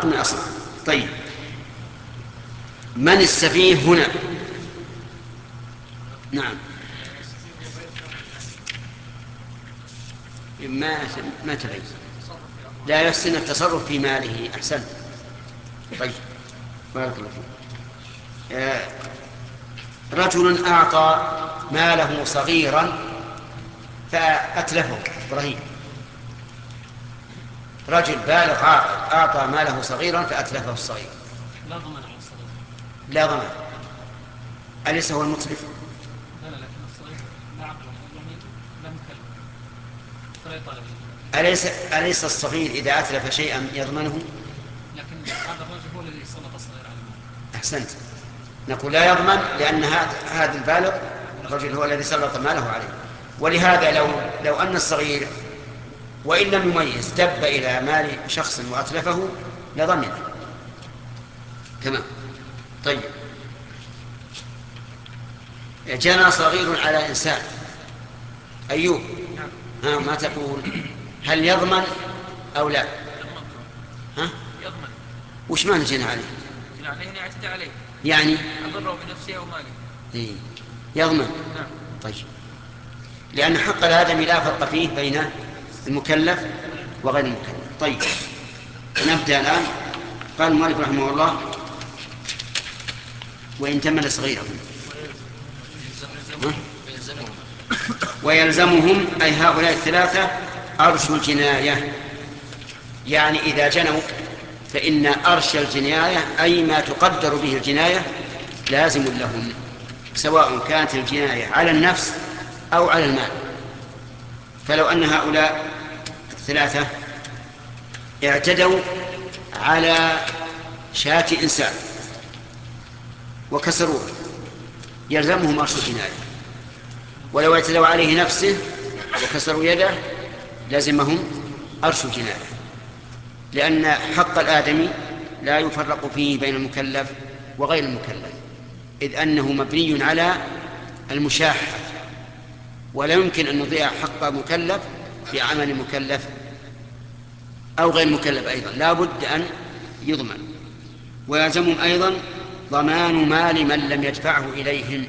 من أصله. طيب، من السفيه هنا؟ نعم، ما تبين، لا يحسن التصرف في ماله. أحسنت. طيب، بارك الله فيك. رجل أعطى ماله صغيرا فأتلفه. إبراهيم، رجل بالغ عاقل أعطى ماله صغيرا فأتلفه الصغير. لا ضمان على الصغير. لا ضمان. أليس هو المتلف؟ لا، لكن الصغير لا عقل يعني لا مكلف فلا يطالب. أليس الصغير إذا أتلف شيئا يضمنه؟ لكن هذا الرجل هو الذي سلط الصغير على المال. أحسنت. نقول لا يضمن لأن هذا البالغ الرجل هو الذي سلط ماله عليه. ولهذا لو أن الصغير وإن لم يميز دب إلى مال شخص وأتلفه لضمن. تمام. طيب، جنى صغير على إنسان. أيوب، ما تقول؟ هل يضمن أو لا؟ ها؟ يضمن. وش معنى جنى عليه؟ جنى عليه يعني اعتدى عليه، يعني أضره بنفسه أو ماله. إيه؟ يضمن. نعم. طيب، لأن حق الآدمي لا فرق فيه بين المكلف وغير المكلف. طيب، نبدأ الآن. قال المؤلف رحمه الله: وإن تمل صغيرا. ويلزمهم أي هؤلاء الثلاثة أرش الجناية، يعني إذا جنوا فإن أرش الجناية أي ما تقدر به الجناية لازم لهم، سواء كانت الجناية على النفس أو على المال. فلو أن هؤلاء الثلاثة اعتدوا على شاة إنسان وكسروه يلزمهم أرش الجناية، ولو اعتدوا عليه نفسه وكسروا يده لازمهم أرش الجناية، لأن حق الآدمي لا يفرق فيه بين المكلف وغير المكلف، إذ أنه مبني على المشاحة، ولا يمكن أن نضيع حق مكلف بعمل مكلف أو غير مكلف أيضا، لا بد أن يضمن. ويلزمهم أيضا ضمان مال من لم يدفعه إليهم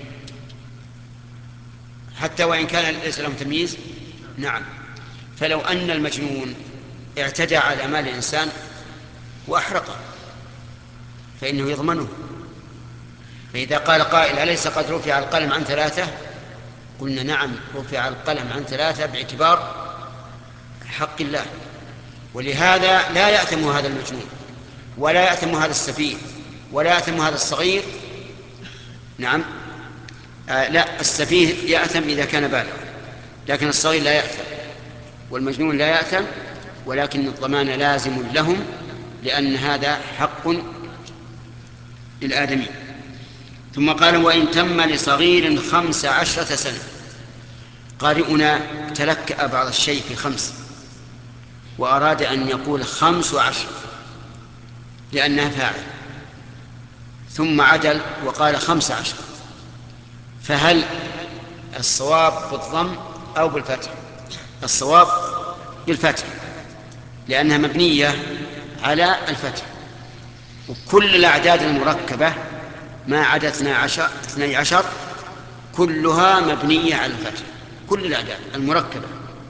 حتى وإن كان ليس لهم تمييز. نعم، فلو أن المجنون اعتدى على مال الإنسان وأحرقه فإنه يضمنه. فإذا قال قائل: أليس قد رفع القلم عن ثلاثة؟ قلنا: نعم، رفع القلم عن ثلاثة باعتبار حق الله، ولهذا لا يأثم هذا المجنون ولا يأثم هذا السفيه ولا يأثم هذا الصغير. نعم، لا، السفيه يأثم إذا كان بالغا، لكن الصغير لا يأثم والمجنون لا يأثم، ولكن الضمان لازم لهم لأن هذا حق للآدمي. ثم قال: وإن تم لصغير 15 سنة. قارئنا تلكأ بعض الشيء في 5 وأراد أن يقول 15 لأنها فاعل، ثم عدل وقال 15. فهل الصواب بالضم أو بالفتح؟ الصواب بالفتح لأنها مبنية على الفتح، وكل الأعداد المركبة ما عدا 12 كلها مبنية على الفتح. كل الأعداد المركبة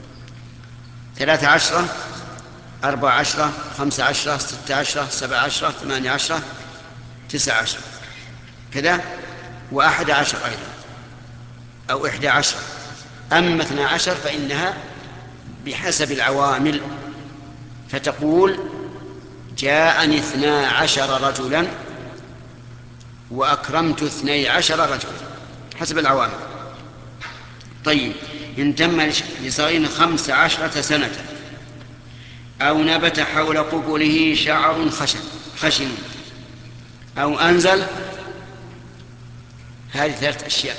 13 14 15 16 17 18 19 كذا، و11 أيضا أو 11. أما 12 فإنها بحسب العوامل، فتقول: جاءني 12 رجلا وأكرمت 12 رجلا، حسب العوامل. طيب، إن تم لصغير 15 سنة أو نبت حول قبله شعر خشن أو أنزل، هذه 3 أشياء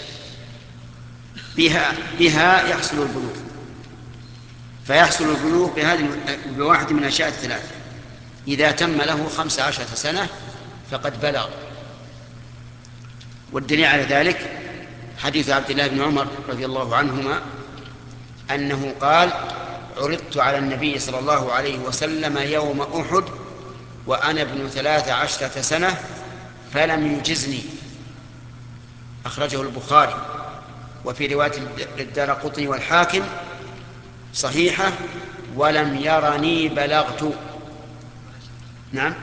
بها يحصل البلوغ، فيحصل البلوغ بواحد من الأشياء الثلاثة. إذا تم له 15 سنة فقد بلغ. والدليل على ذلك حديث عبد الله بن عمر رضي الله عنهما أنه قال: عرضت على النبي صلى الله عليه وسلم يوم أحد وأنا ابن 13 سنة فلم يجزني. أخرجه البخاري. وفي رواية للدارقطني والحاكم صحيحة: ولم يرني بلغت. نعم.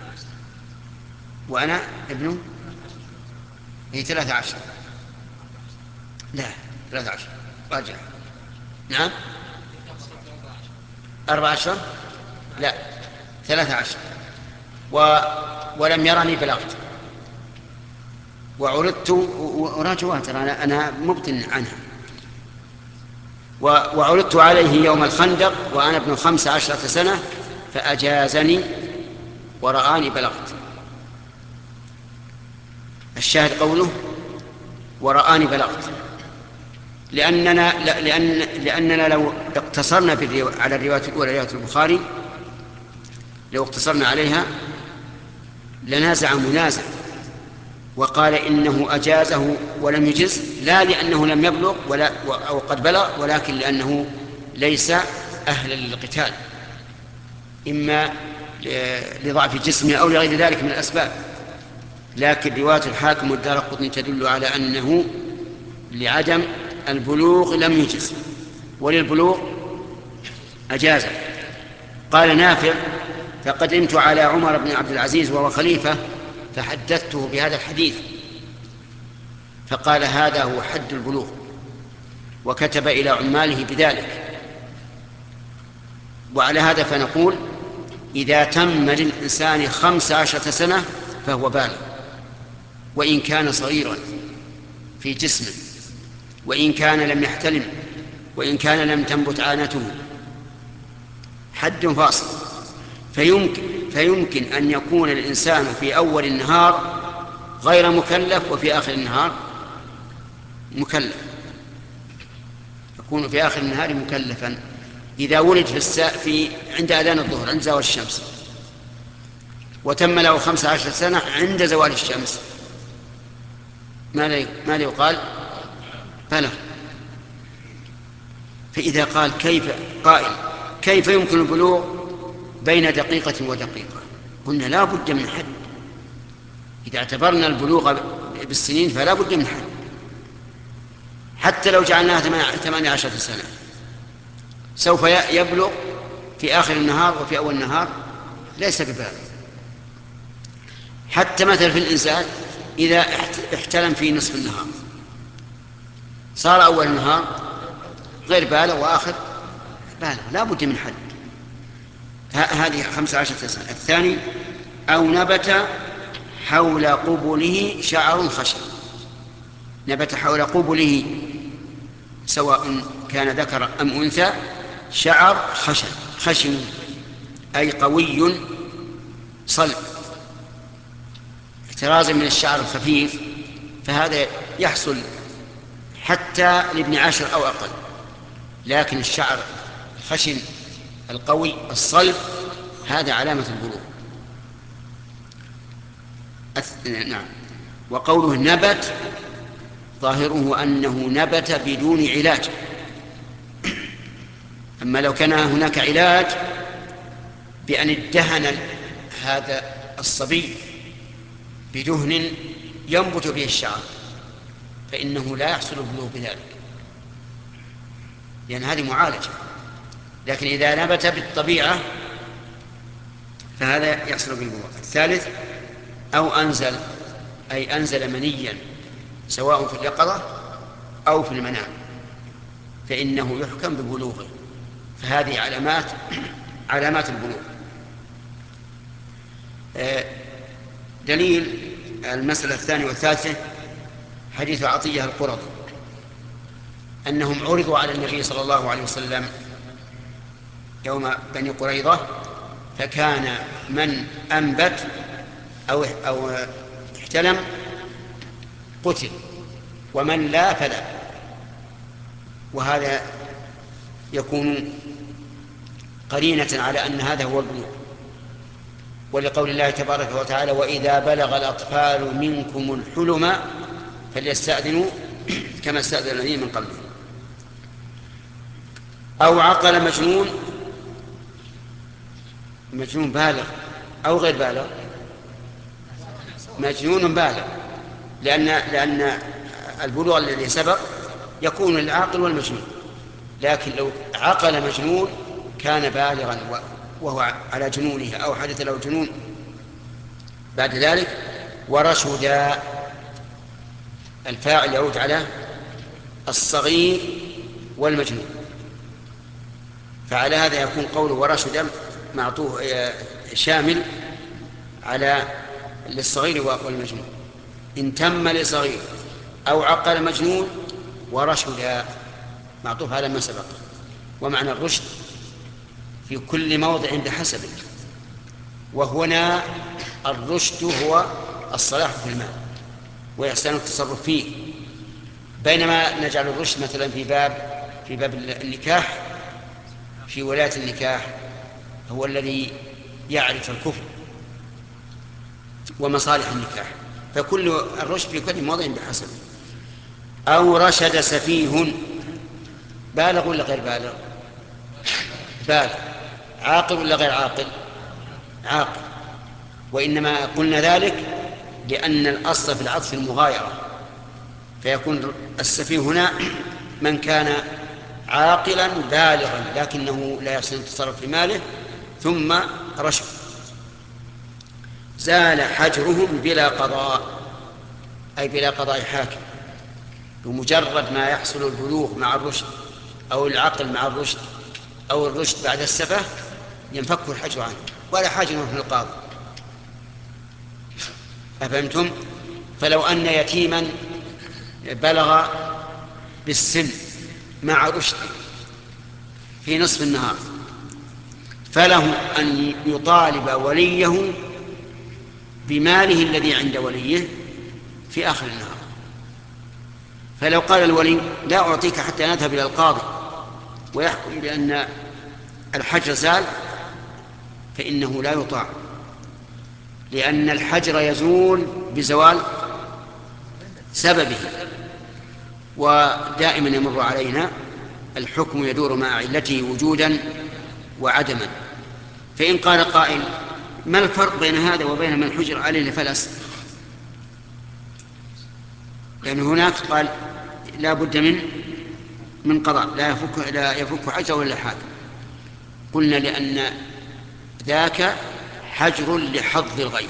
وأنا ابن 13. لا 13 راجع. نعم 14. لا 13. ولم يرني بلغت. وعرضت وراجعها ترى أنا مبطن عنها. وعرضت عليه يوم الخندق وأنا ابن 15 سنة فأجازني ورآني بلغت. الشاهد قوله ورآني بلغت، لأننا لو اقتصرنا على الرواية الأولى رواية البخاري، لو اقتصرنا عليها لنازع منازع وقال إنه أجازه ولم يجز، لا لأنه لم يبلغ أو قد بلغ، ولكن لأنه ليس أهلا للقتال، إما لضعف جسمه أو لغير ذلك من الأسباب. لكن رواية الحاكم والدارقطني تدل على أنه لعدم البلوغ لم يجز، وللبلوغ أجازه. قال نافع: فقدمت على عمر بن عبد العزيز وهو خليفة فحدثته بهذا الحديث فقال: هذا هو حد البلوغ، وكتب إلى عماله بذلك. وعلى هذا فنقول: إذا تم للإنسان 15 سنة فهو بالغ، وإن كان صغيرا في جسمه، وإن كان لم يحتلم، وإن كان لم تنبت عانته. حد فاصل. فيمكن أن يكون الإنسان في أول النهار غير مكلف وفي آخر النهار مكلف. يكون في آخر النهار مكلفا. إذا ولد عند أذان الظهر عند زوال الشمس، وتم له 15 سنة عند زوال الشمس، ما يقال بلغ. فإذا قال قائل: كيف يمكن البلوغ بين دقيقة ودقيقة؟ قلنا: لا بد من حد. إذا اعتبرنا البلوغ بالسنين فلا بد من حد. حتى لو جعلناها 18 سنة سوف يبلغ في آخر النهار وفي أول النهار ليس ببالغ. حتى مثلا في الإنسان إذا احتلم في نصف النهار صار أول النهار غير بالغ وآخر بالغ. لا بد من حد. هذه 15 سنة. الثاني: أو نبت حول قبله شعر خشن. نبت حول قبله سواء كان ذكر أم أنثى شعر خشن أي قوي صلب، احترازا من الشعر الخفيف. فهذا يحصل حتى لابن 10 أو أقل. لكن الشعر الخشن القوي الصلب هذا علامة البلوغ. نعم. وقوله نبت ظاهره أنه نبت بدون علاج. أما لو كان هناك علاج بأن ادهن هذا الصبي بدهن ينبت به الشعر فإنه لا يحصل البلوغ بذلك، لأن هذه معالجة. لكن إذا نبت بالطبيعة فهذا يحصل بالبلوغ. الثالث: أو أنزل، أي أنزل منيا سواء في اليقظة أو في المنام فإنه يحكم ببلوغه. فهذه علامات البلوغ. دليل المسألة الثانية والثالثة حديث عطية القرظي أنهم عرضوا على النبي صلى الله عليه وسلم يوم بني قريظة، فكان من أنبت أو احتلم قتل، ومن لا فلا. وهذا يكون قرينة على أن هذا هو البلوغ. ولقول الله تبارك وتعالى: وإذا بلغ الأطفال منكم الحلم فليستأذنوا كما استأذن الذين من قبلهم. أو عقل مجنون بالغ أو غير بالغ؟ مجنون بالغ، لأن البلوغ الذي سبق يكون للعاقل والمجنون. لكن لو عقل مجنون كان بالغا وهو على جنونه أو حدث له جنون بعد ذلك. ورشد، الفاعل يعود على الصغير والمجنون، فعلى هذا يكون قوله ورشد معطوه شامل على للصغير والمجنون. إن تم لصغير أو عقل مجنون ورشد معطوف على ما سبق. ومعنى الرشد في كل موضع بحسبه، وهنا الرشد هو الصلاح في المال وإحسان التصرف فيه، بينما نجعل الرشد مثلا في باب النكاح، في ولاية النكاح هو الذي يعرف الكفر ومصالح النكاح، فكل الرشد في كل موضع بحسبه. أو رشد سفيه، بالغ ولا غير بالغ؟ بالغ. عاقل ولا غير عاقل؟ عاقل. وإنما قلنا ذلك لأن الأصل في العطف المغايرة، فيكون السفيه هنا من كان عاقلا بالغا لكنه لا يحسن التصرف في ماله ثم رشد. زال حجرهم بلا قضاء، أي بلا قضاء حاكم، بمجرد ما يحصل البلوغ مع الرشد أو العقل مع الرشد أو الرشد بعد السفه ينفك الحجر عنه ولا حاجة من القاضي. أفهمتم؟ فلو أن يتيما بلغ بالسن مع رشد في نصف النهار فله أن يطالب وليه بماله الذي عند وليه في آخر النهار. فلو قال الولي لا أعطيك حتى نذهب إلى القاضي ويحكم بأن الحجر زال، فإنه لا يطاع، لأن الحجر يزول بزوال سببه، ودائما يمر علينا الحكم يدور مع علته وجودا وعدما. فإن قال قائل ما الفرق بين هذا وبين من حجر عليه لفلس؟ لأن هناك قال لا بد من قضاء، لا يفك حجر ولا حاكم. قلنا لأن ذاك حجر لحظ الغير،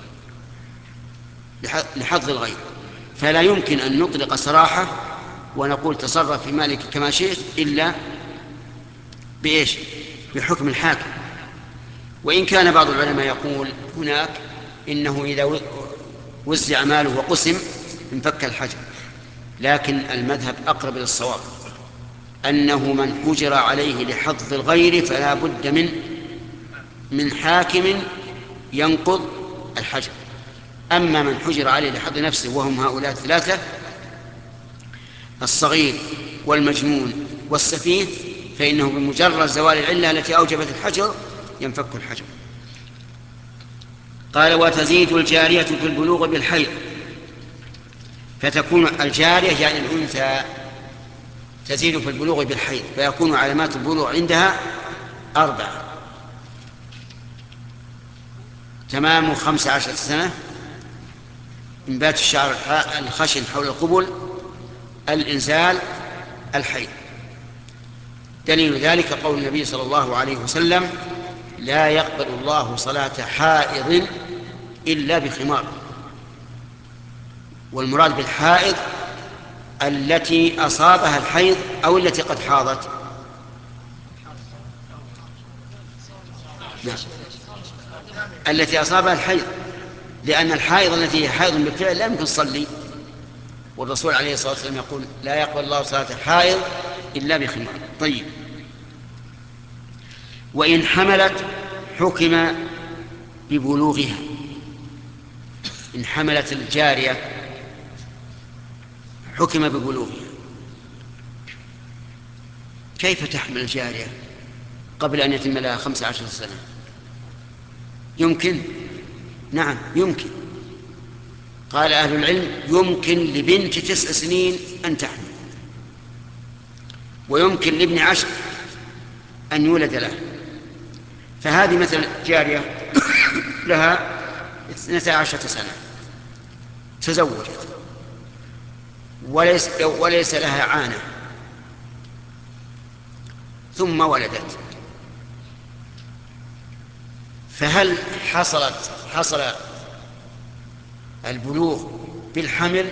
لحظ الغير، فلا يمكن أن نطلق سراحة ونقول تصرف في مالك كما شئت إلا بإيش؟ بحكم الحاكم. وإن كان بعض العلماء يقول هناك إنه إذا وزع ماله وقسم انفك الحجر، لكن المذهب أقرب للصواب أنه من حجر عليه لحظ الغير فلا بد من حاكم ينقض الحجر. أما من حجر عليه لحظ نفسه وهم هؤلاء الثلاثة الصغير والمجنون والسفيه فإنه بمجرد زوال العلة التي أوجبت الحجر ينفك الحجر. قال وتزيد الجارية في البلوغ بالحيض، فتكون الجارية يعني الأنثى تزيد في البلوغ بالحيض، فيكون علامات البلوغ عندها 4: تمام 15 سنة، انبات الشعر الخشن حول القبل، الإنزال، الحيض. دليل ذلك قول النبي صلى الله عليه وسلم لا يقبل الله صلاة حائض إلا بخمار. والمراد بالحائض التي أصابها الحيض أو التي قد حاضت. نعم. التي أصابها الحيض، لأن الحائض التي هي حائض بالفعل لا يمكن تصلي، والرسول عليه الصلاة والسلام يقول لا يقبل الله صلاة حائض إلا بخمار. طيب، وإن حملت حكم ببلوغها. إن حملت الجارية حكم ببلوغها. كيف تحمل الجارية قبل أن يتم لها 15 سنة؟ يمكن؟ نعم يمكن. قال أهل العلم يمكن لبنت 9 سنين أن تحمل، ويمكن لابن 10 أن يولد له. فهذه مثل جارية لها 12 سنة، تزوجت وليس لها عانة، ثم ولدت، فهل حصل البلوغ بالحمل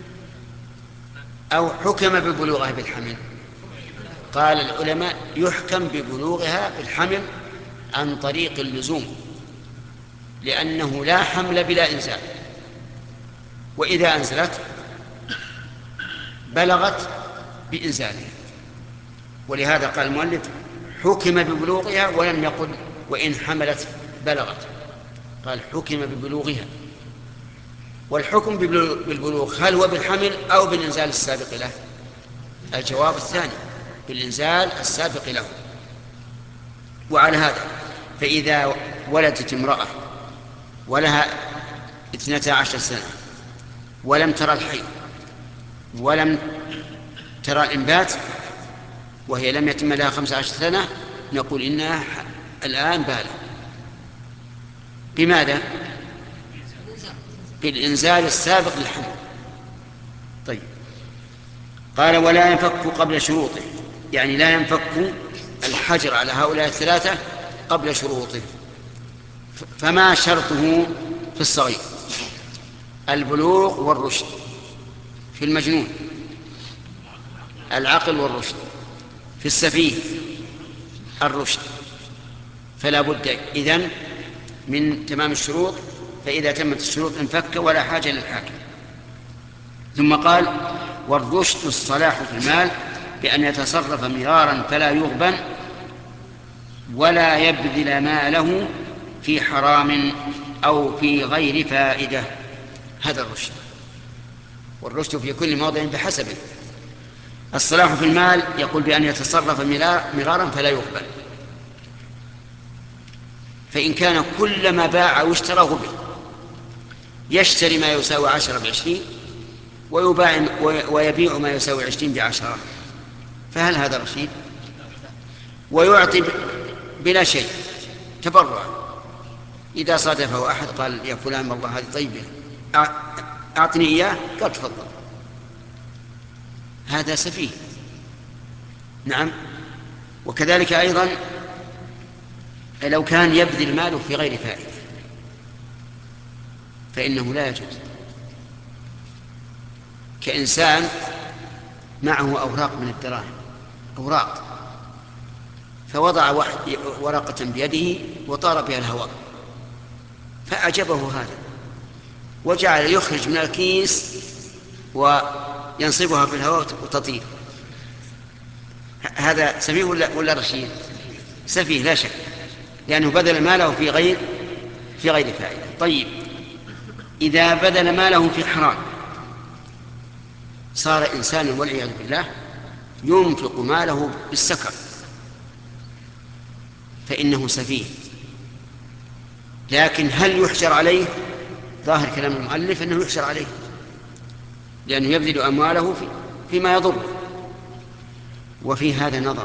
أو حكم ببلوغها بالحمل؟ قال العلماء يحكم ببلوغها بالحمل عن طريق اللزوم، لأنه لا حمل بلا إنزال، وإذا أنزلت بلغت بإنزالها، ولهذا قال المؤلف حكم ببلوغها ولم يقل وإن حملت بلغت، قال حكم ببلوغها. والحكم بالبلوغ هل هو بالحمل أو بالإنزال السابق له؟ الجواب الثاني، بالإنزال السابق له. وعلى هذا فإذا ولدت امرأة ولها 12 سنة ولم ترى الحيض ولم ترى الإنبات وهي لم يتم لها 15 سنة، نقول إنها الآن بالغ. بماذا؟ بالإنزال السابق للحمل. طيب، قال ولا ينفك قبل شروطه، يعني لا ينفك الحجر على هؤلاء الثلاثة قبل شروطه. فما شرطه في الصغير؟ البلوغ والرشد، في المجنون العقل والرشد، في السفيه الرشد، فلا بد إذن من تمام الشروط، فإذا تمت الشروط انفك ولا حاجة للحاكم. ثم قال والرشد الصلاح في المال بأن يتصرف مرارا فلا يغبن ولا يبذل ماله في حرام أو في غير فائدة. هذا الرشد، والرشد في كل موضع بحسبه. الصلاح في المال يقول بأن يتصرف مرارا فلا يغبن، فإن كان كلما باع واشترى غبن، يشتري ما يساوي 10 ب20 ويبيع ما يساوي 20 ب10، فهل هذا رشيد؟ ويعطي بلا شيء تبرع، إذا صادفه أحد قال يا فلان والله هذه طيبة أعطني إياه، قال تفضل، هذا سفيه. نعم. وكذلك أيضا لو كان يبذل ماله في غير فائدة فإنه لا يجوز. كإنسان معه أوراق من الدراهم، أوراق، فوضع ورقة بيده وطار بها الهواء فأعجبه هذا وجعل يخرج من الكيس وينصبها في الهواء وتطير، هذا سفيه ولا رشيد؟ سفيه لا شك، لأنه بذل ماله في غير فائدة. طيب، إذا بذل ماله في حرام صار إنسان والعياذ بالله ينفق ماله بالسكر، فإنه سفيه. لكن هل يحشر عليه؟ ظاهر كلام المؤلف أنه يحشر عليه، لأنه يبذل أمواله فيما يضر. وفي هذا نظر،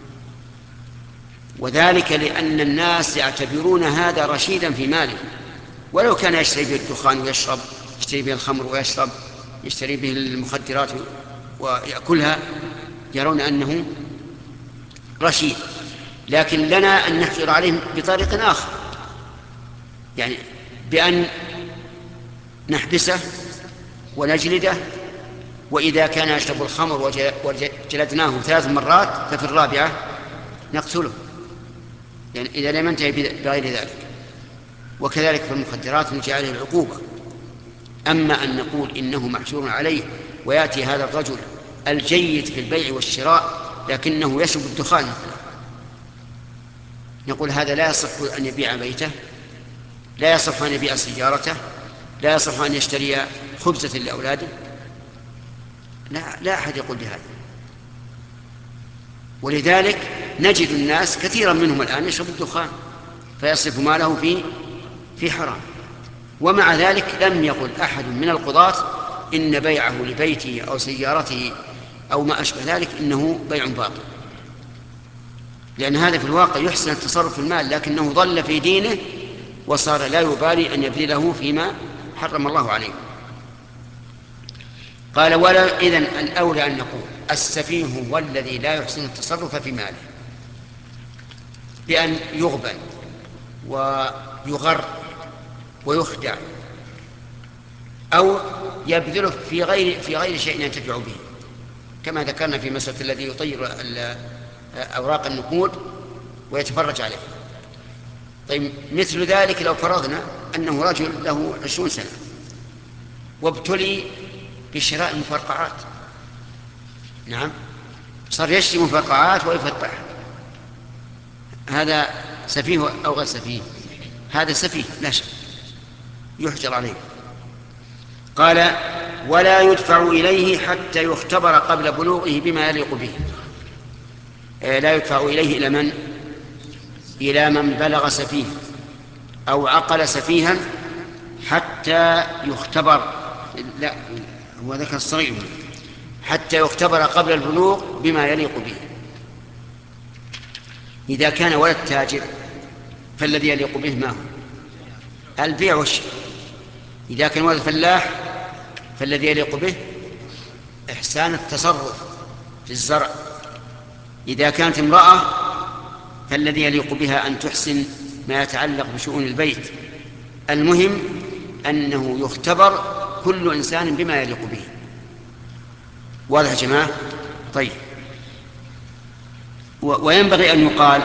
وذلك لأن الناس يعتبرون هذا رشيدا في ماله، ولو كان يشتري به الدخان ويشرب، يشتري به الخمر ويشرب، يشتري به المخدرات ويأكلها، يرون أنه رشيد. لكن لنا أن نحجر عليه بطريق آخر، يعني بأن نحبسه ونجلده، وإذا كان يشرب الخمر وجلدناه 3 مرات ففي الرابعة نقتله، يعني إذا لم ينتهي بغير ذلك. وكذلك في المخدرات نجعل عليه العقوبة. أما أن نقول إنه محجور عليه ويأتي هذا الرجل الجيد في البيع والشراء لكنه يشرب الدخان، نقول هذا لا يصح أن يبيع بيته، لا يصح أن يبيع سيارته، لا يصح أن يشتري خبزة لأولاده، لا أحد يقول بهذا. ولذلك نجد الناس كثيرا منهم الآن يشرب الدخان فيصرف ماله في حرام، ومع ذلك لم يقل أحد من القضاة إن بيعه لبيته أو سيارته أو ما أشبه ذلك إنه بيع باطل، لأن هذا في الواقع يحسن التصرف في المال لكنه ضل في دينه وصار لا يبالي أن يبذله فيما حرم الله عليه. قال ولا إذن الأولى أن نقول السفيه هو الذي لا يحسن التصرف في ماله بأن يغبن ويغر ويخدع أو يبذله في غير شيء ينتفع به، كما ذكرنا في مسألة الذي يطير أوراق النقود ويتفرج عليه. طيب مثل ذلك لو فرضنا أنه رجل له 20 سنة وابتلي بشراء المفرقعات، نعم، صار يشتري مفرقعات ويفتحها، هذا سفيه أو غير سفيه؟ هذا سفيه لا شك، يحجر عليه. قال ولا يدفع إليه حتى يختبر قبل بلوغه بما يليق به. لا يدفع إليه إلى من؟ إلى من بلغ سفيه أو عقل سفيها حتى يختبر، لا هو ذكر الصغير، حتى يختبر قبل البلوغ بما يليق به. إذا كان ولد تاجر فالذي يليق به ما هو؟ البيع والشراء. إذا كان ولد فلاح فالذي يليق به إحسان التصرف في الزرع. إذا كانت امرأة فالذي يليق بها أن تحسن ما يتعلق بشؤون البيت. المهم أنه يختبر كل إنسان بما يليق به. واضح يا جماعة؟ طيب، وينبغي أن يقال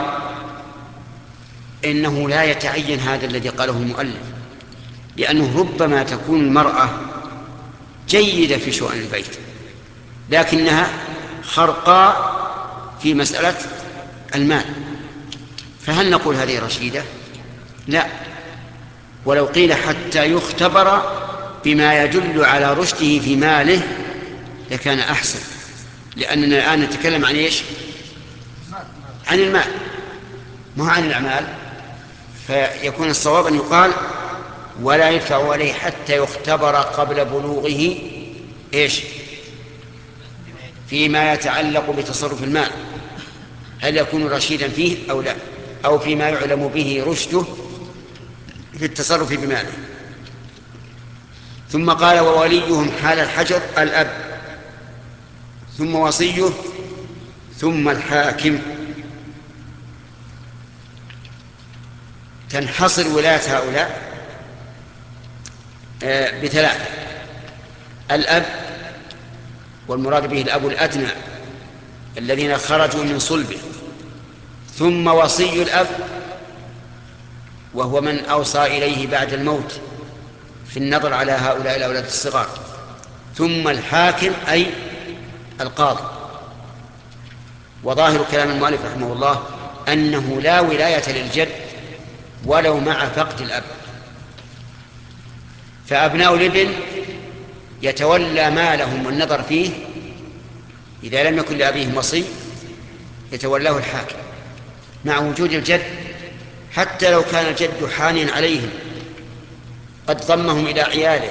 إنه لا يتعين هذا الذي قاله المؤلف، لأنه ربما تكون المرأة جيدة في شؤون البيت لكنها خرقاء في مسألة المال، فهل نقول هذه رشيدة؟ لا. ولو قيل حتى يختبر بما يدل على رشده في ماله لكان أحسن، لأننا الآن نتكلم عن إيش؟ عن المال مو عن الأعمال. فيكون الصواب أن يقال ولا يدفع عليه حتى يختبر قبل بلوغه إيش؟ فيما يتعلق بتصرف المال، هل يكون رشيدا فيه أو لا، أو فيما يعلم به رشده في التصرف بماله. ثم قال ووليهم حال الحجر الأب، ثم وصيه، ثم الحاكم. تنحصر ولاية هؤلاء بثلاثة: الأب، والمراد به الأب الأدنى الذين خرجوا من صلبه، ثم وصي الأب وهو من أوصى إليه بعد الموت في النظر على هؤلاء الأولاد الصغار، ثم الحاكم أي القاضي. وظاهر كلام المؤلف رحمه الله أنه لا ولاية للجد ولو مع فقد الأب، فأبناء الابن يتولى مالهم والنظر فيه إذا لم يكن لأبيهم وصي، يتولاه الحاكم مع وجود الجد، حتى لو كان الجد حانيا عليهم قد ضمهم إلى عياله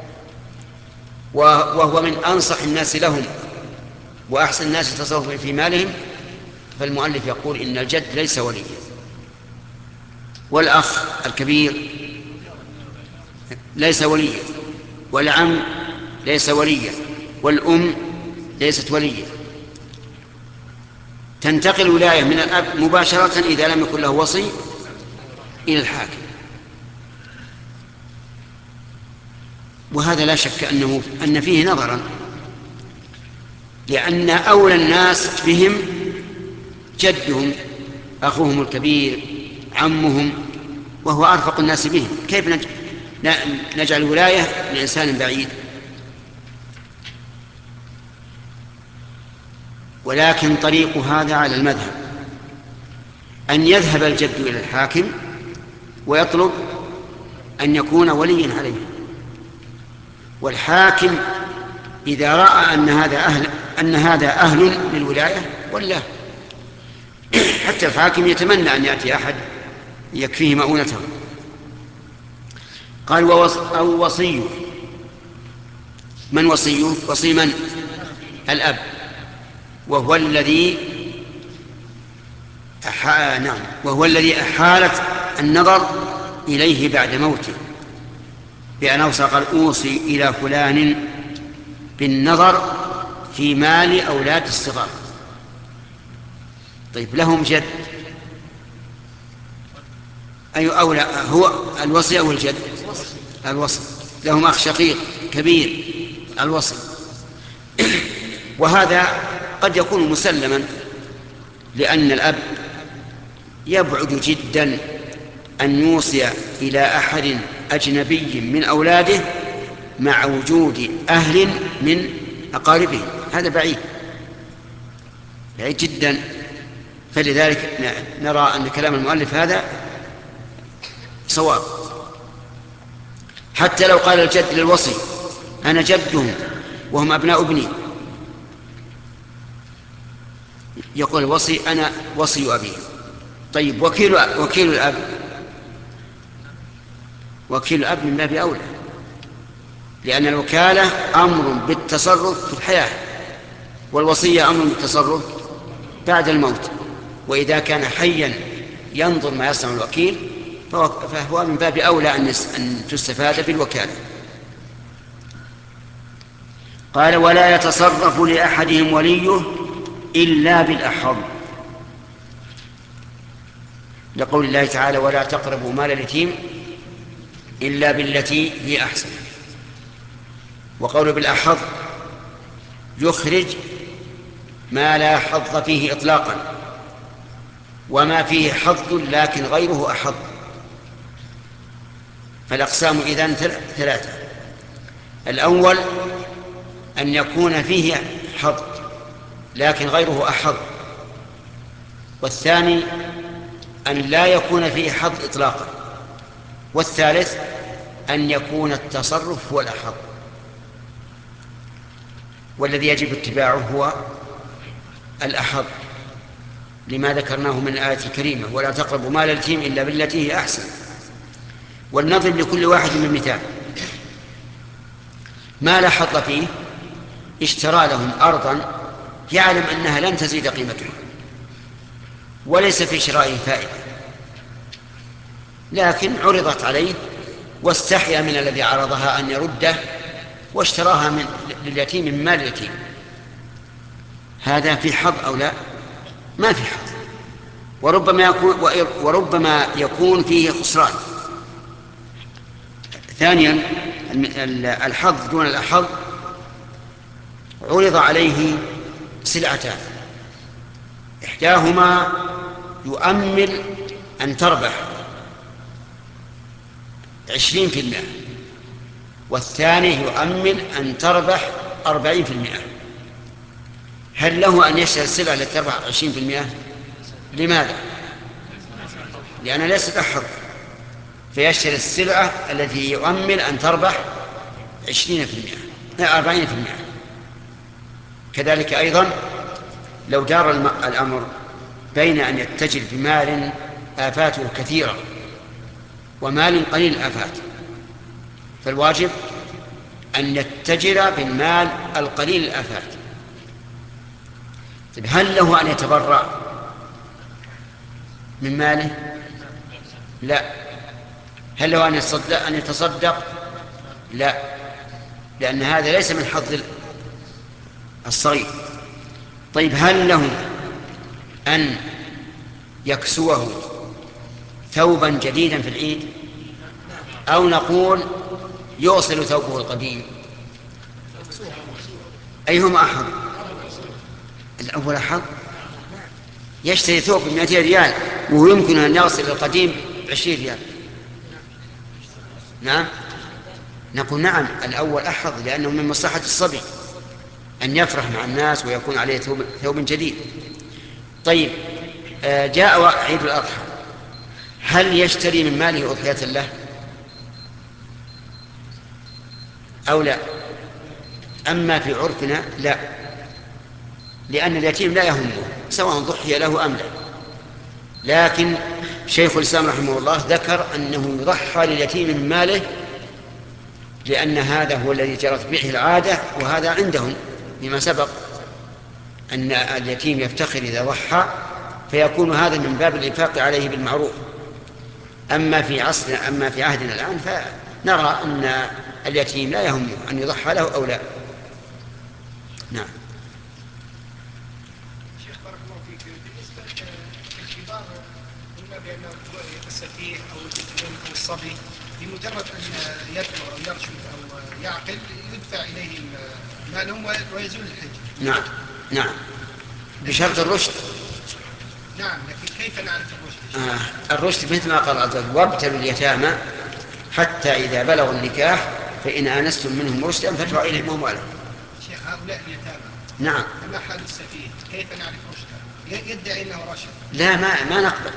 وهو من أنصح الناس لهم وأحسن الناس تصرفا في مالهم، فالمؤلف يقول إن الجد ليس وليا. والأخ الكبير ليس وليا، والعم ليس وليا، والأم ليست وليا. تنتقل الولاية من الأب مباشرة إذا لم يكن له وصي إلى الحاكم. وهذا لا شك أن فيه نظرا، لأن أولى الناس بهم جدهم، أخوهم الكبير، عمهم، وهو أرفق الناس بهم. كيف نجعل ولاية لإنسان بعيد؟ ولكن طريق هذا على المذهب أن يذهب الجد إلى الحاكم ويطلب أن يكون وليا عليه، والحاكم إذا رأى أن هذا أهل للولاية ولا حتى الحاكم يتمنى أن يأتي أحد يكفيه مؤونته. قال أو وصيه. من وصيه؟ وصي من؟ الأب، وهو الذي وهو الذي أحالت النظر إليه بعد موته، بأن أوصى قال أوصي إلى فلان بالنظر في مال أولاد الصغار. طيب لهم جد أي أولى، هو الوصي أو الجد؟ الوصي. لهم أخ شقيق كبير، الوصي. وهذا قد يكون مسلما، لأن الأب يبعد جدا أن يوصي إلى أحد أجنبي من أولاده مع وجود أهل من أقاربه، هذا بعيد جدا. فلذلك نرى أن كلام المؤلف هذا صواب. حتى لو قال الجد للوصي أنا جدهم وهم أبناء ابني، يقول الوصي أنا وصي أبي. طيب وكيل الأب، وكيل الأب من باب أولى، لأن الوكالة أمر بالتصرف في الحياة، والوصية أمر بالتصرف بعد الموت. وإذا كان حيا ينظر ما يصنع الوكيل فهو من باب أولى أن تستفاد بالوكالة. قال ولا يتصرف لأحدهم وليه إلا بالأحظ، لقول الله تعالى ولا تقربوا مال اليتيم إلا بالتي هي أحسن. وقول بالأحظ يخرج ما لا حظ فيه إطلاقا، وما فيه حظ لكن غيره أحظ. فالأقسام إذن ثلاثة: الأول أن يكون فيه حظ لكن غيره أحظ، والثاني أن لا يكون فيه حظ إطلاقا، والثالث أن يكون التصرف هو الأحظ. والذي يجب اتباعه هو الأحظ لما ذكرناه من الآية الكريمة ولا تقربوا مال اليتيم إلا بالتي هي أحسن. ولنضرب لكل واحد من مثال. ما لا حظ فيه، اشترى لهم أرضا يعلم أنها لن تزيد قيمتها وليس في شرائه فائدة، لكن عرضت عليه واستحيا من الذي عرضها أن يرده واشتراها لليتيم من مال اليتيم. هذا في حظ أو لا؟ ما في حظ، وربما يكون فيه خسران. ثانيا الحظ دون الأحظ، عرض عليه سلعتان، إحداهما يؤمل أن تربح 20%، والثاني يؤمل أن تربح 40%. هل له أن يشتري السلعة التي تربح 20%؟ لماذا؟ لأنها ليست أحظ، فيشتري السلعة التي يؤمل أن تربح 40%. كذلك أيضا لو دار الأمر بين أن يتجر بمال آفاته كثيرة ومال قليل الآفات، فالواجب أن يتجر بالمال القليل الآفات. طيب هل له أن يتبرع من ماله؟ لا. هل له أن يتصدق؟ لا، لأن هذا ليس من حظ الصغير. طيب هل له أن يكسوه ثوبا جديدا في العيد، أو نقول يوصل ثوبه القديم؟ أيهما أحظ؟ الأول أحظ. يشتري ثوب ب200 ريال ويمكن أن يصل القديم 20 ريال. نعم، نقول نعم الأول أحظ، لأنه من مصلحة الصبي أن يفرح مع الناس ويكون عليه ثوب جديد. طيب جاء عيد الأضحى، هل يشتري من ماله أضحية له أو لا؟ أما في عرفنا لا، لأن اليتيم لا يهمه سواء ضحي له أم لا. لكن شيخ الإسلام رحمه الله ذكر أنه يضحى لليتيم من ماله، لأن هذا هو الذي جرت به العادة، وهذا عندهم بما سبق أن اليتيم يفتخر إذا ضحى، فيكون هذا من باب الإنفاق عليه بالمعروف. أما في عهدنا الآن فنرى أن اليتيم لا يهمه أن يضحى له أو لا. نعم. شيخ بارك الله فيك، بالنسبة للكبار قلنا بأن السفيه أو الجنين أو الصبي بمجرد أن يبلغ أو يرشد أو يعقل يدفع إليه مالهم ويزول الحج. نعم نعم، بشرط الرشد. نعم، لكن كيف نعرف الرشد؟ الرشد مثل ما قال عز وجل: وابتلوا اليتامى حتى إذا بلغوا النكاح فإن آنستم منهم رشدا فادفعوا إليهم أموالهم. شيخ، هؤلاء اليتامى نعم. أما حال السفيه كيف نعرف رشده؟ يدعي أنه رشد. لا، ما نقبل.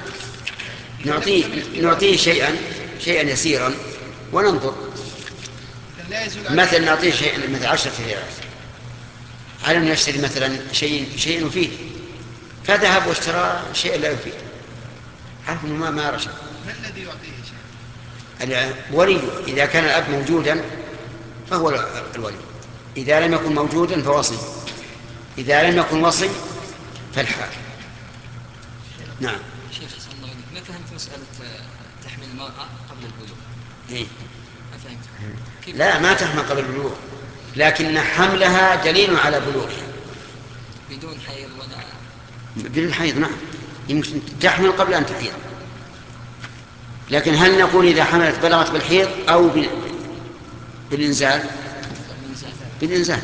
نعطيه شيئا يسيرا وننظر. مثلا نعطيه شيء مثل 10 ريالات على أن يشتري مثلا شيء يفيد، فذهب واشترى شيء لا يفيد، عارف أنه ما رشد. ما الذي يعطيه شيء؟ الولي إذا كان الأب موجودا فهو الولي، إذا لم يكن موجودا فوصي، إذا لم يكن وصي فالحال. نعم. شيخ صلى الله عليه وسلم، ما فهمت مسألة تحمل المرأة قبل البلوغ. إيه؟ ما فهمت. لا، ما تحمل قبل البلوغ، لكن حملها دليل على بلوغها. بدون حيض ولا بدون حيض؟ نعم، يمكن تحمل قبل أن تحيض، لكن هل نقول إذا حملت بلغت بالحيض أو بالإنزال؟ بالإنزال.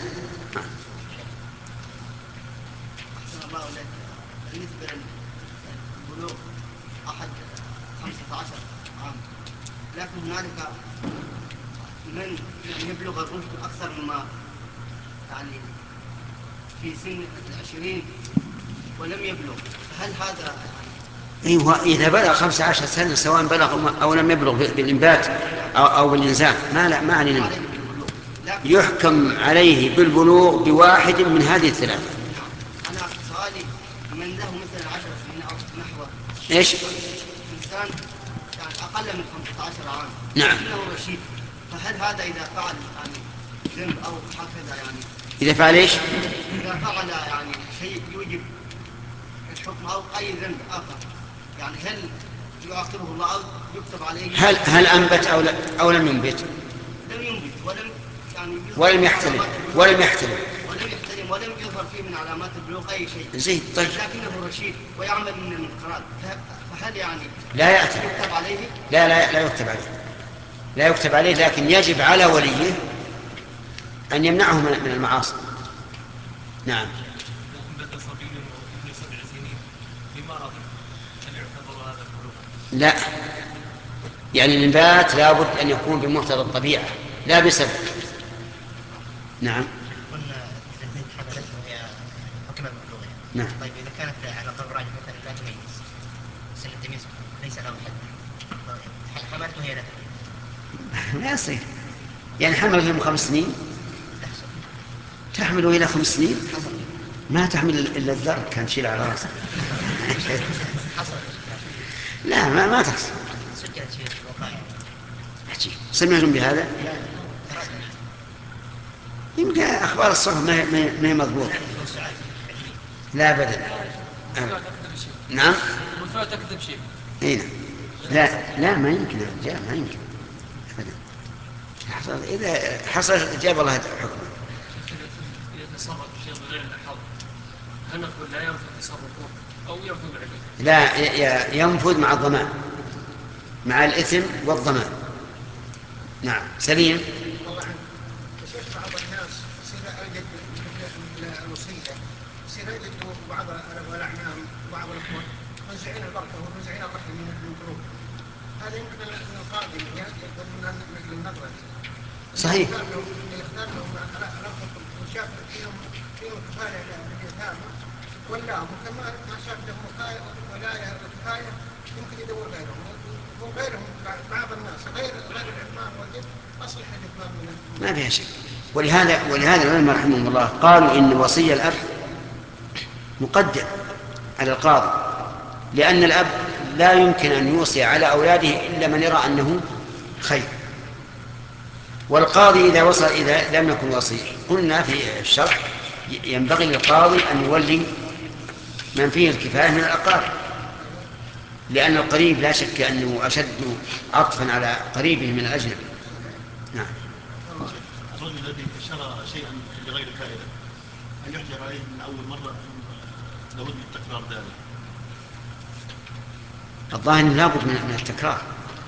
أحسن الله إليك. بالنسبة للبلوغ أحد 15 عام، لكن هنالك من يبلغ الرشد أكثر مما في سن 20 ولم يبلغ، فهل هذا أيوة، إذا بلغ 15 سنة سواء بلغ أو لم يبلغ بالإنبات أو بالإنزال ما علينا، يحكم عليه بالبلوغ بواحد من هذه الثلاثة. أنا سؤالي: من له مثلا 10 سنين أو نحوه، إيش؟ إنسان أقل من 15 عام، نعم، إنه رشيد، فهل هذا إذا فعل ذنب أو هكذا إذا فعل إيش؟ إذا فعل شيء يوجب الحكم أو أي ذنب آخر، هل يعاقبه الله أو يكتب عليه؟ هل أنبت أو لم ينبت؟ لم ينبت ولم يحتلم ولم يظهر فيه من علامات البلوغ أي شيء. زين، طيب. لكنه رشيد ويعمل من المنكرات، فهل لا يأتي. يكتب عليه؟ لا يكتب عليه، لكن يجب على وليه أن يمنعه من المعاصي. نعم. أنبت صبي ابن 7 سنين بمرض، هل يعتبر هذا البلوغ؟ لا، يعني الإنبات لابد أن يكون بمقتضى الطبيعة لا بسبب. نعم. قلنا إذا البنت حملت وهي حكم البلوغ. نعم. طيب إذا كانت على قول راجح مثلا لا تميز، سن التمييز ليس له حد، حملت وهي لا تميز، ما يصير، يعني حمل من 5 سنين تحمل إلى 5 سنين، ما تحمل إلا الذر كان تشيل على راسك. لا، ما تحصل. سجلت في الوقائع. سمعتم بهذا؟ يمكن أخبار الصحف ما هي مضبوطة. لا أبدا. نعم. والفاء تكذب شيء. إيه. لا ما يمكن الرجال، ما يمكن أبدا. إذا حصل جاب الله حكمه. يتصرف شيء غير الحظ، هل نقول لا ينفذ تصرفه أو ينفذ العبادة؟ لا، ينفذ مع الضمان، مع الإثم والضمان. نعم. سليم. والله عنك شيخ، بعض الناس يصير يجد من الوصية، يصير يجد بعض الأعمام وبعض الأخوة منزعين البركة ومنزعين الرحم من قلوب، هذا يمكن أن القاضي يقبل من النظرة دي. صحيح. يختار لهم الأخوة وشاف فيهم كفاية لليتامى ولاهم، كما ما شاف لهم ولاية وكفاية يمكن يدور غيرهم وغيرهم بعض الناس غير الإتمام والجد أصلح الإتمام منه. ما فيها شك. ولهذا العلماء رحمهم الله قالوا إن وصي الأب مقدم على القاضي، لأن الأب لا يمكن أن يوصي على أولاده إلا من يرى أنه خير، والقاضي إذا لم يكن وصي قلنا في الشرح ينبغي للقاضي أن يولي من فيه الكفاية من الأقارب. لأن القريب لا شك أنه أشد عطفا على قريبه من الأجنبي. نعم. الرجل الذي اشترى شيئا لغير فائدة هل يحجر عليه من أول مرة لابد من تكرار ذلك؟ الظاهر أنه لابد من التكرار،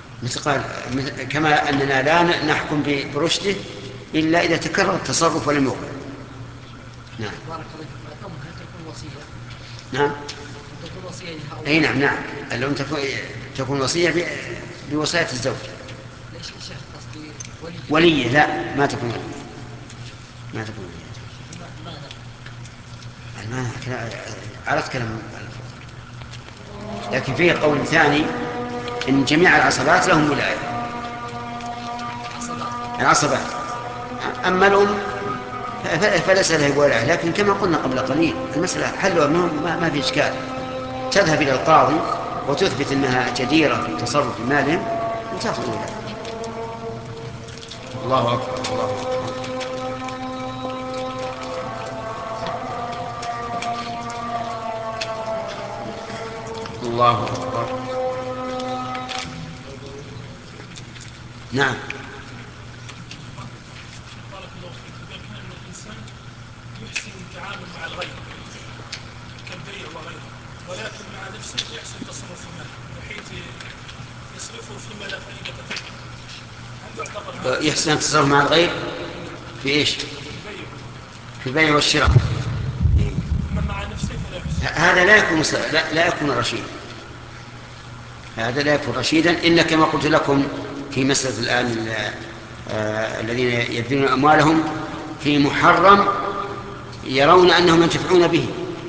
كما أننا لا نحكم برشده إلا إذا تكرر التصرف ولم يقبل. نعم. بارك الله فيك. هل تكون وصية؟ نعم. تكون وصية لهؤلاء؟ أي نعم. الأم تكون وصية بوصاية الزوج. ليش الشيخ قصدي ولية؟ لا، ما تكون ولية. ما تكون ولية. المانع على كلام الفقهاء، لكن فيه قول ثاني إن جميع العصبات لهم ولاية. العصبات. أما الأم فليس لها ولاية، لكن كما قلنا قبل قليل المسألة حلوة، ما في إشكال. تذهب إلى القاضي وتثبت أنها جديرة في التصرف في مالهم وتأخذ ولاية. الله أكبر. الله أكبر. الله أكبر. نعم. بارك الله فيك. إذا كان الإنسان يحسن التعامل مع الغير كالبيع وغيره، ولكن مع نفسه يحسن تصرف المال بحيث يصرفه فيما لا فائدة فيه، هل يعتبر يحسن التصرف مع الغير في إيش؟ في البيع والشراء. أما مع نفسه فلا يحسن. هذا لا يكون رشيدا. هذا لا يكون رشيدا إلا كما قلت لكم في مسألة الآن الذين يبذلون أموالهم في محرم يرون أنهم ينتفعون به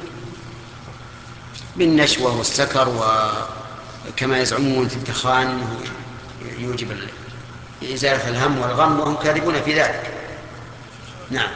بالنشوة والسكر، وكما يزعمون في الدخان يوجب إزالة الهم والغم، وهم كاذبون في ذلك. نعم.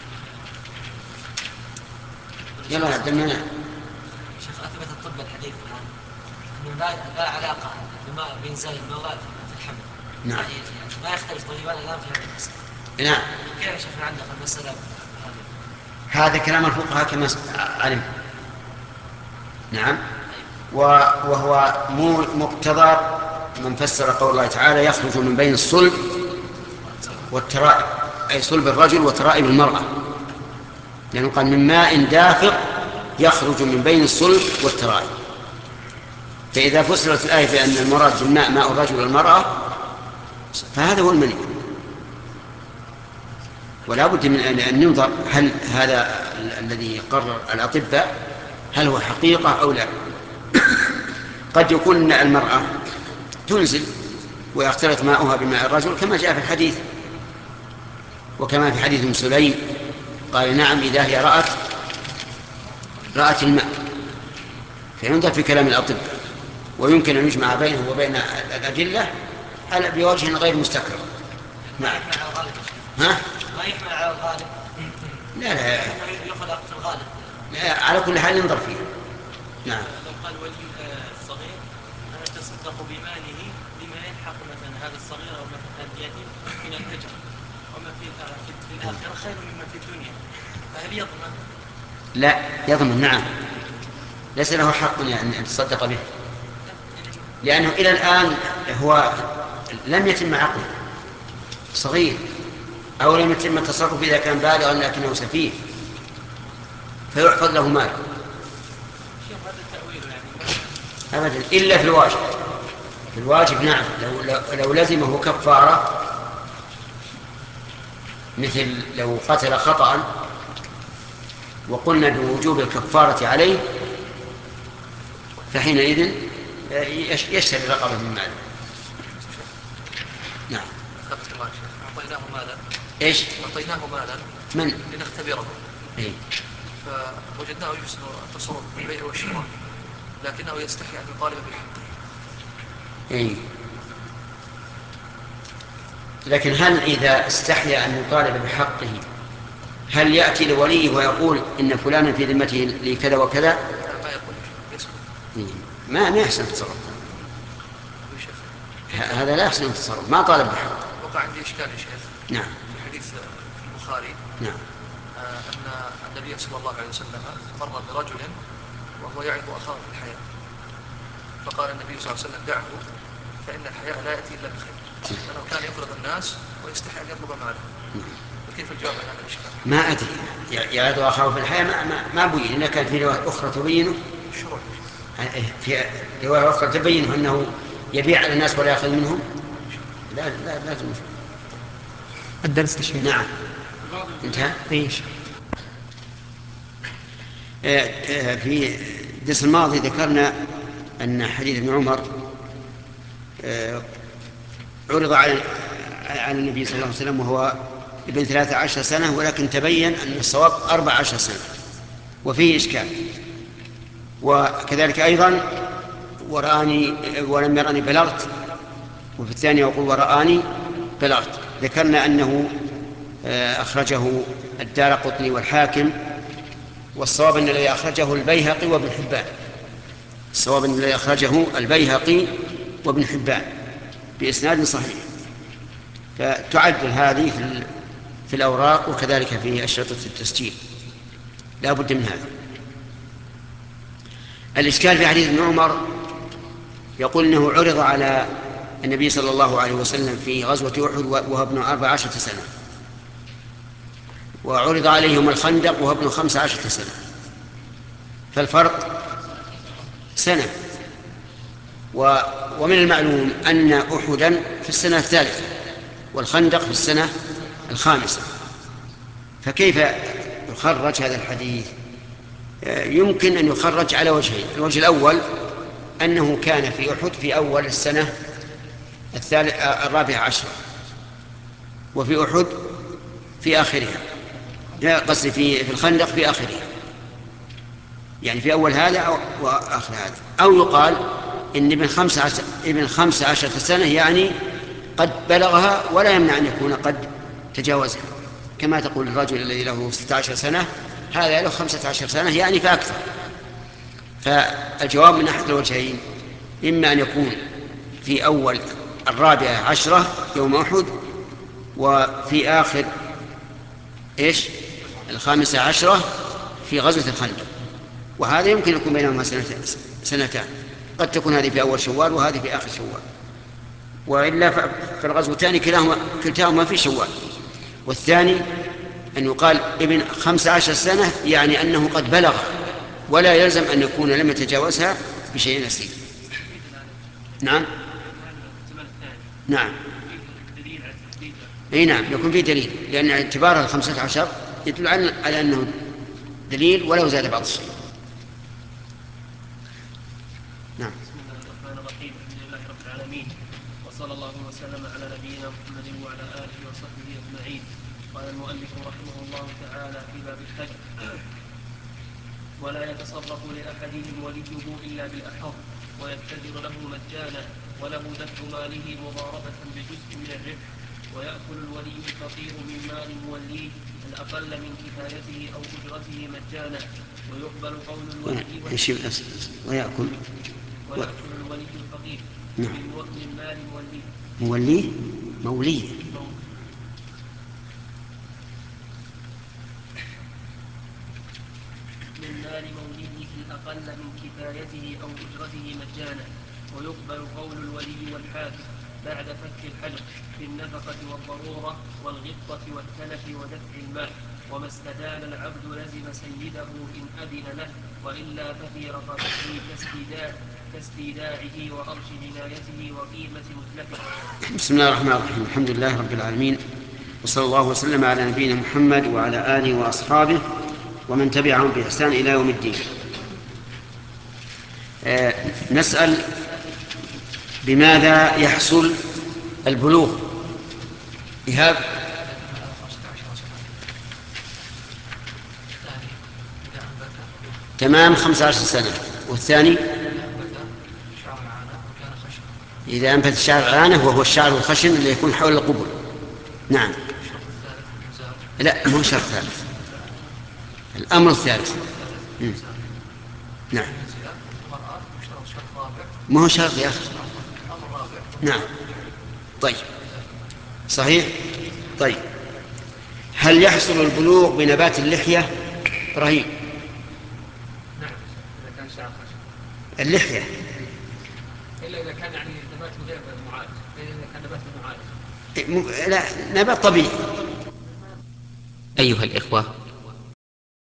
يلا عبد المنعم. شيخ، أثبت الطب الحديث الآن أنه لا علاقة بإنزال المواد في الحمل. نعم. يعني ما يختلف طبيبان الآن في هذه المسألة. نعم. كيف يا شيخ عندك المسألة هذا كلام الفقهاء كما علم. نعم. وهو مقتضى من فسر قول الله تعالى يخرج من بين الصلب والترائب، أي صلب الرجل وترائب المرأة، لأنه قال من ماء دافق يخرج من بين الصلب والترائب. فإذا فسرت الآية بأن المراد بالماء ماء الرجل والمرأة فهذا هو المني. ولا بد من أن ننظر هل هذا الذي قرر الأطباء هل هو حقيقة أو لا. قد يكون المرأة تنزل ويختلط ماؤها بماء الرجل كما جاء في الحديث، وكما في حديث ام سليم قال نعم إذا هي رأت الماء. فينظر في كلام الأطباء، ويمكن أن يجمع بينه وبين الأدلة بوجه غير مستقر. نعم. ها؟ ما يحمل على الغالب. لا يخلق في الغالب. لا، على كل حال ينظر فيه. نعم. لو قال ولي الصغير أنا أتصدق بماله لما يلحق مثلا هذا الصغير أو مثلا اليتيم من الأجر، وما في الآخرة خير مما في الدنيا، فهل يضمن؟ لا يضمن. نعم، ليس له حق أن يتصدق به، لأنه إلى الآن هو لم يتم عقله، صغير، أو لم يتم التصرف إذا كان بالغا لكنه سفيه فيحفظ له مال. أبدا إلا في الواجب. في الواجب نعم، لو لزمه كفارة، مثل لو قتل خطأ وقلنا بوجوب الكفارة عليه فحينئذ يشتري رقبة من ماله. نعم. أعطيناه مالا. إيش؟ أعطيناه مالا. من؟ لنختبره. إيه؟ فوجدناه يحسن التصرف في البيع والشراء لكنه يستحي أن يطالب بحقه. إيه؟ لكن هل إذا استحيا أن يطالب بحقه هل يأتي لوليه ويقول إن فلانا في ذمته لي كذا وكذا؟ ما يقول، يسكت. ما يحسن التصرف هذا، لا يحسن التصرف، ما طالب بحقه. وقع عندي إشكال يا شيخ. نعم. في حديث البخاري. نعم. أن النبي صلى الله عليه وسلم مر برجل وهو يعظ أخاه في الحياة، فقال النبي صلى الله عليه وسلم دعه فإن الحياء لا يأتي إلا بخير، لأنه كان يفرض الناس ويستحي أن يطلب ماله. فكيف الجواب عن هذا الإشكال؟ ما أدري، يعد أخاه في الحياة ما بين، إن كان في رواية أخرى تبينه، الشروع في رواية أخرى تبينه أنه يبيع على الناس ولا يأخذ منهم. لا تنفع. الدرس الشيخ. نعم انتهى. ايش في الدرس الماضي ذكرنا أن حديث ابن عمر عرض على النبي صلى الله عليه وسلم وهو ابن 13 سنة، ولكن تبين أن الصواب 14 سنة وفيه إشكال. وكذلك أيضا ورآني ولم يراني بلغت، وفي الثانية يقول ورآني بلغت. ذكرنا أنه أخرجه الدارقطني والحاكم، والصواب أن الذي أخرجه البيهقي وابن حبان. الصواب أن الذي أخرجه البيهقي وابن حبان بإسناد صحيح. فتعدل هذه في الأوراق وكذلك في أشرطة التسجيل، لا بد من هذا. الإشكال في حديث ابن عمر يقول إنه عرض على النبي صلى الله عليه وسلم في غزوة أحد وهو ابن 14 سنة، وعرض عليه يوم الخندق وهو ابن 15 سنة، فالفرق سنة. ومن المعلوم أن أحدا في السنة الثالثة والخندق في السنة الخامسة، فكيف يخرج هذا الحديث؟ يمكن أن يخرج على وجهين. الوجه الأول أنه كان في أحد في أول السنة 14، وفي أحد في آخرها، قصدي في الخندق في آخرها، يعني في أول هذا وآخر هذا. أو يقال إن ابن 15 سنة يعني قد بلغها ولا يمنع أن يكون قد تجاوزها، كما تقول الرجل الذي له 16 سنة هذا له 15 سنة يعني فأكثر. فالجواب من أحد الوجهين، إما أن يكون في أول 14 يوم أحد وفي آخر 15 في غزوة الخندق، وهذا يمكن يكون بينهما سنتان، قد تكون هذه في أول شوال وهذه في آخر شوال، وإلا فالغزوتان كلتاهما في شوال. والثاني أن يقال ابن 15 سنة يعني أنه قد بلغ ولا يلزم أن يكون لم يتجاوزها بشيء يسير. نعم نعم أي نعم، يكون فيه دليل، لأن اعتبار 15 يدل على أنه دليل ولو زاد بعض الشيء. نعم. بسم الله الرحمن الرحيم، الحمد لله رب العالمين، وصلى الله وسلم على نبينا محمد وعلى آله وصحبه أجمعين. قال المؤلف رحمه الله تعالى في باب الحج: ولا يتصرف لأحدهم وليه إلا بالأحر، ويتجر له مجانا، وله دفع ماله مضاربة بجزء من الربح، ويأكل الولي الفقير من مال موليه الأقل من كفايته أو أجرته مجانا، ويقبل قول الولي ويأكل الولي الفقير من مال موليه من مال موليه الأقل من كفايته أو أجرته مجانا، ويقبل قول الولي والحاكم بعد فك الحجر في النفقة والضرورة والغبطة والتلف ودفع المال. وما استدان العبد لزم سيده إن أذن له، وإلا ففي رقبته كاستيداعه وأرش عنايته وقيمة متلفه. بسم الله الرحمن الرحيم، الحمد لله رب العالمين، وصلى الله وسلم على نبينا محمد وعلى آله وأصحابه ومن تبعهم بإحسان إلى يوم الدين. نسأل: بماذا يحصل البلوغ؟ إيهاب. تمام 15 سنة. والثاني إذا أنبت الشعر العانة وهو الشعر الخشن اللي يكون حول القبل. نعم. لا، مو شرط ثالث، الأمر الثالث. نعم، ما هو شرط يا أخي. نعم، طيب، صحيح. طيب، هل يحصل البلوغ بنبات اللحية؟ إبراهيم. اللحية إلا إذا كان يعني نبات غير معالج، إذا كان نبات معالج. لا، نبات طبيعي. أيها الإخوة،